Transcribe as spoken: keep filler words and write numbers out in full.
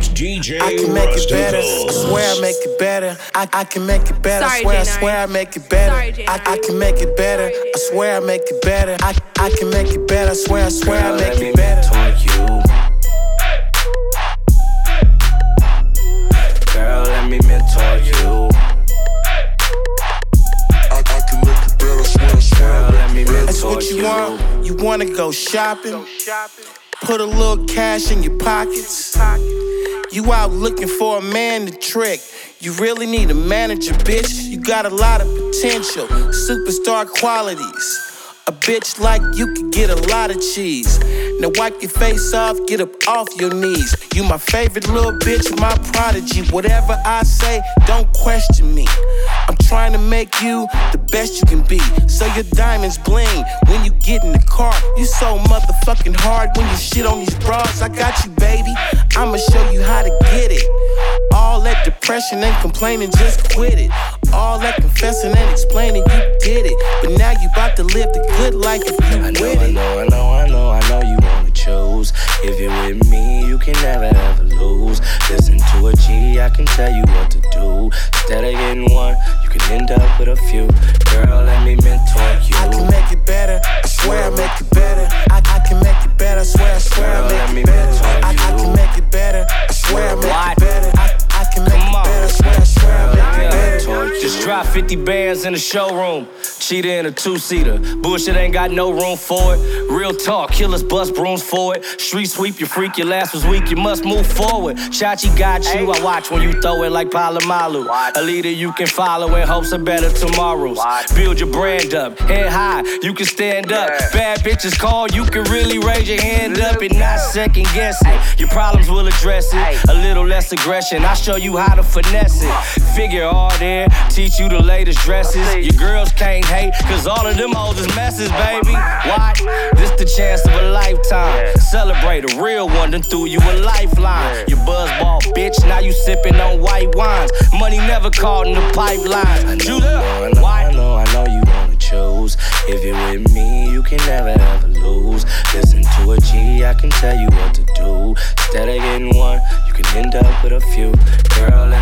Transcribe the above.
D J I can make it better. I swear I make it better. I, I can make it better. I swear, I swear I make it better. I, I can make it better. I swear I make it better. I, I can make it better. I swear, I swear I make it better. Girl, let me mentor you. I, I can make it better. I swear, I swear. Girl, let me mentor you. That's what you want. You wanna go shopping? Put a little cash in your pockets. You out looking for a man to trick. You really need a manager, bitch. You got a lot of potential, superstar qualities. A bitch like you could get a lot of cheese. Now wipe your face off, get up off your knees. You my favorite little bitch, my prodigy. Whatever I say, don't question me. I'm trying to make you the best you can be. So your diamonds bling when you get in the car. You so motherfucking hard when you shit on these bras. I got you, baby. I'ma show you how to get it. All that depression and complaining, just quit it. All that confessing and explaining, you did it. But now you about to live the good life if you I know, with I it. know, I know, I know, I know you wanna choose. If you're with me, you can never ever lose. Listen to a G, I can tell you what to do. Instead of getting one, you can end up with a few. Girl, let me mentor you. I can make it better. I swear I make it better. I, I can make it better. I swear, I swear Girl, I let make me it better. mentor I, I you. can make it better. I swear I make What? it better. I, I can make Come it on. better. I swear, I swear I make it better. Just drop fifty bands in the showroom. Cheetah in a two-seater. Bullshit ain't got no room for it. Real talk, killers bust brooms for it. Street sweep, you freak, your last was weak, you must move forward. Chachi got you, I watch when you throw it like Palomalu. A leader you can follow in hopes of better tomorrows. Build your brand up, head high, you can stand up. Bad bitches call, you can really raise your hand up and not second guess it. Your problems will address it. A little less aggression, I'll show you how to finesse it. Figure all there, teach you the latest dresses. Your girls can't hate, cause all of them hoes is messes, baby. What? This the chance of a lifetime. Celebrate a real one, then threw you a lifeline. You buzzball, bitch, now you sipping on white wines. Money never caught in the pipelines. I know, I know, I know, I know you wanna choose. If you're with me, you can never ever lose. Listen to a G, I can tell you what to do. Instead of getting one, you can end up with a few. Girl,